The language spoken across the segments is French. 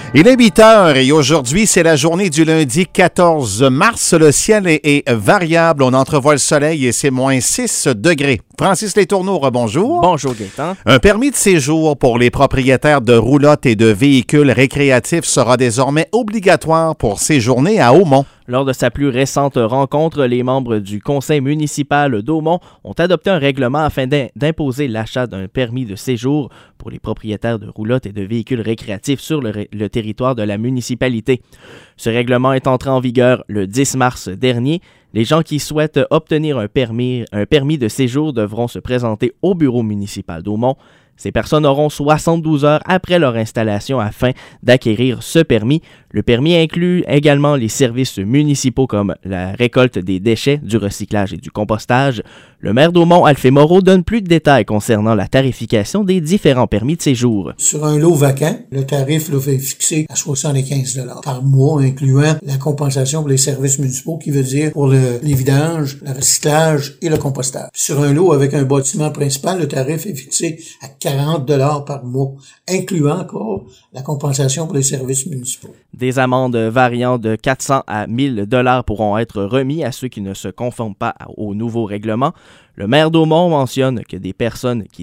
Il est 8 heures et aujourd'hui, c'est la journée du lundi 14 mars. Le ciel est variable. On entrevoit le soleil et c'est moins 6 degrés. Francis Letourneau, rebonjour. Bonjour, Gaétan. Un permis de séjour pour les propriétaires de roulottes et de véhicules récréatifs sera désormais obligatoire pour séjourner à Hautmont. Lors de sa plus récente rencontre, les membres du conseil municipal d'Hautmont ont adopté un règlement afin d'imposer l'achat d'un permis de séjour pour les propriétaires de roulottes et de véhicules récréatifs sur le territoire de la municipalité. Ce règlement est entré en vigueur le 10 mars dernier. Les gens qui souhaitent obtenir un permis de séjour devront se présenter au bureau municipal d'Hautmont. Ces personnes auront 72 heures après leur installation afin d'acquérir ce permis. Le permis inclut également les services municipaux comme la récolte des déchets, du recyclage et du compostage. Le maire d'Hautmont, Alphée Moreau, donne plus de détails concernant la tarification des différents permis de séjour. Sur un lot vacant, le tarif est fixé à 75 $ par mois, incluant la compensation pour les services municipaux, qui veut dire pour les vidanges, le recyclage et le compostage. Sur un lot avec un bâtiment principal, le tarif est fixé à 40 $ par mois, incluant encore la compensation pour les services municipaux. Des amendes variant de 400 à 1000 $ pourront être remis à ceux qui ne se conforment pas au nouveau règlement. Le maire d'Hautmont mentionne que des personnes qui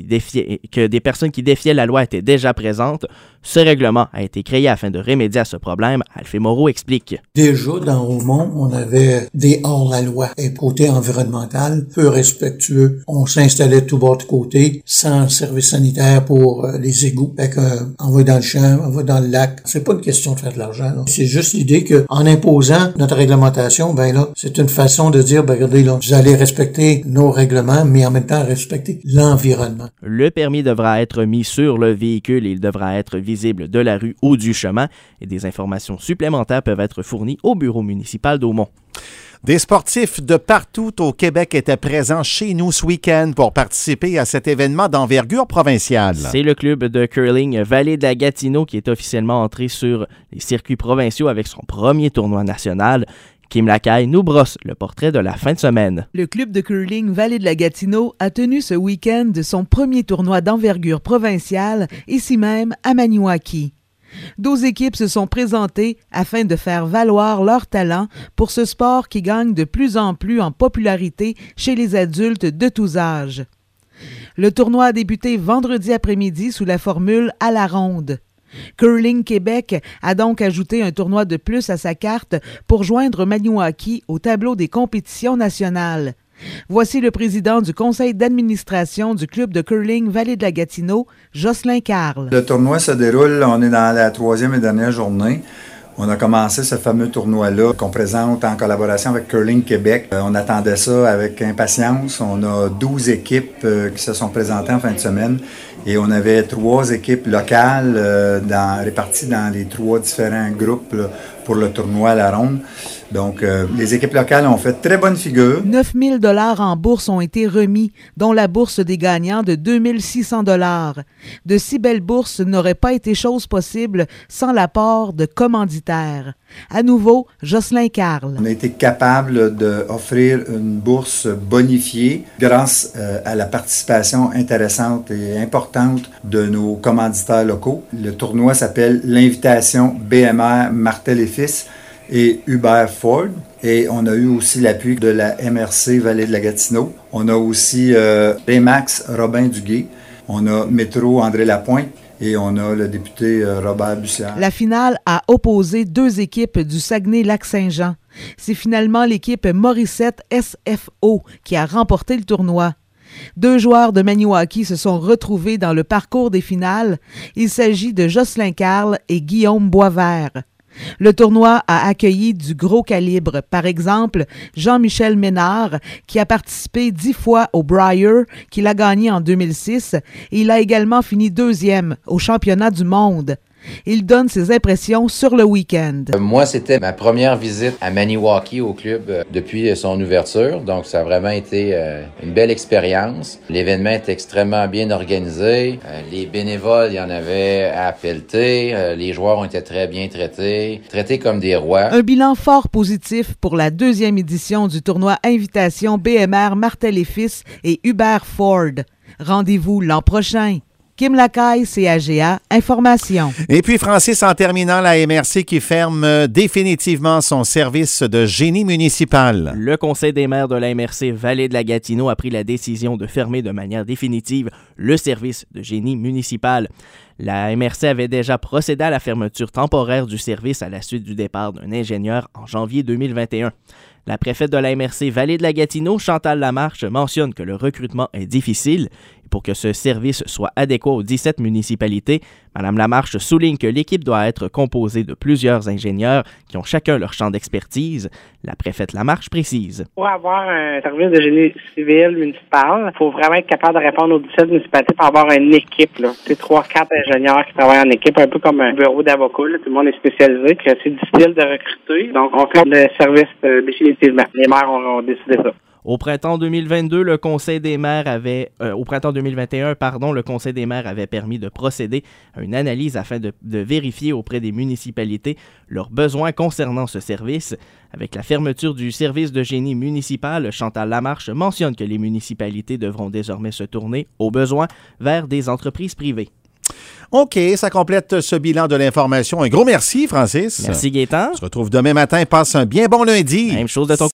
défiaient la loi étaient déjà présentes. Ce règlement a été créé afin de remédier à ce problème. Alphée Moreau explique. Déjà, dans Hautmont, on avait des hors-la-loi. Et côté environnemental, peu respectueux. On s'installait tout bas de côté, sans service sanitaire pour les égouts. Fait qu'on va dans le champ, on va dans le lac. C'est pas une question de faire de l'argent, là. C'est juste l'idée qu'en imposant notre réglementation, c'est une façon de dire, regardez, là, vous allez respecter nos règlements, mais en même temps respecter l'environnement. Le permis devra être mis sur le véhicule et il devra être visible de la rue ou du chemin. Et des informations supplémentaires peuvent être fournies au bureau municipal d'Hautmont. Des sportifs de partout au Québec étaient présents chez nous ce week-end pour participer à cet événement d'envergure provinciale. C'est le club de curling Vallée de la Gatineau qui est officiellement entré sur les circuits provinciaux avec son premier tournoi national. Kim Lacaille nous brosse le portrait de la fin de semaine. Le club de curling Vallée de la Gatineau a tenu ce week-end son premier tournoi d'envergure provinciale, ici même à Maniwaki. 12 équipes se sont présentées afin de faire valoir leur talent pour ce sport qui gagne de plus en plus en popularité chez les adultes de tous âges. Le tournoi a débuté vendredi après-midi sous la formule à la ronde. Curling Québec a donc ajouté un tournoi de plus à sa carte pour joindre Maniwaki au tableau des compétitions nationales. Voici le président du conseil d'administration du club de curling Vallée de la Gatineau, Jocelyn Carle. Le tournoi se déroule, on est dans la 3e et dernière journée. On a commencé ce fameux tournoi-là qu'on présente en collaboration avec Curling Québec. On attendait ça avec impatience. On a 12 équipes qui se sont présentées en fin de semaine et on avait 3 équipes locales réparties dans les 3 différents groupes là, pour le tournoi à la ronde. Donc, les équipes locales ont fait très bonne figure. 9 000 $ en bourse ont été remis, dont la bourse des gagnants de 2 600 $. De si belles bourses n'auraient pas été chose possible sans l'apport de commanditaires. À nouveau, Jocelyn Carle. On a été capable d'offrir une bourse bonifiée grâce à la participation intéressante et importante de nos commanditaires locaux. Le tournoi s'appelle l'Invitation BMR Martel et Fils et Hubert Ford. Et on a eu aussi l'appui de la MRC Vallée de la Gatineau. On a aussi Remax Robin Duguay. On a Métro André Lapointe. Et on a le député Robert Bussière. La finale a opposé 2 équipes du Saguenay-Lac-Saint-Jean. C'est finalement l'équipe Morissette SFO qui a remporté le tournoi. 2 joueurs de Maniwaki se sont retrouvés dans le parcours des finales. Il s'agit de Jocelyn Carle et Guillaume Boisvert. Le tournoi a accueilli du gros calibre. Par exemple, Jean-Michel Ménard, qui a participé 10 fois au Brier, qu'il a gagné en 2006, et il a également fini 2e au championnat du monde. Il donne ses impressions sur le week-end. Moi, c'était ma première visite à Maniwaki au club depuis son ouverture. Donc, ça a vraiment été une belle expérience. L'événement est extrêmement bien organisé. Les bénévoles, il y en avait à pelleter. Les joueurs ont été très bien traités comme des rois. Un bilan fort positif pour la 2e édition du tournoi Invitation BMR Martel et Fils et Hubert Ford. Rendez-vous l'an prochain. Kim Lacaille, CAGA, Information. Et puis, Francis, en terminant, la MRC qui ferme définitivement son service de génie municipal. Le Conseil des maires de la MRC Vallée de la Gatineau a pris la décision de fermer de manière définitive le service de génie municipal. La MRC avait déjà procédé à la fermeture temporaire du service à la suite du départ d'un ingénieur en janvier 2021. La préfète de la MRC Vallée de la Gatineau, Chantal Lamarche, mentionne que le recrutement est difficile. Pour que ce service soit adéquat aux 17 municipalités, Mme Lamarche souligne que l'équipe doit être composée de plusieurs ingénieurs qui ont chacun leur champ d'expertise. La préfète Lamarche précise. Pour avoir un service de génie civil municipal, il faut vraiment être capable de répondre aux 17 municipalités pour avoir une équipe. C'est 3-4 ingénieurs qui travaillent en équipe, un peu comme un bureau d'avocats. Tout le monde est spécialisé, puis c'est difficile de recruter. Donc, on ferme le service définitivement. Les maires ont décidé ça. Au printemps 2022, le Conseil des maires au printemps 2021, le Conseil des maires avait permis de procéder à une analyse afin de vérifier auprès des municipalités leurs besoins concernant ce service. Avec la fermeture du service de génie municipal, Chantal Lamarche mentionne que les municipalités devront désormais se tourner, au besoin, vers des entreprises privées. OK, ça complète ce bilan de l'information. Un gros merci, Francis. Merci, Gaétan. On se retrouve demain matin. Passe un bien bon lundi. Même chose de ton côté.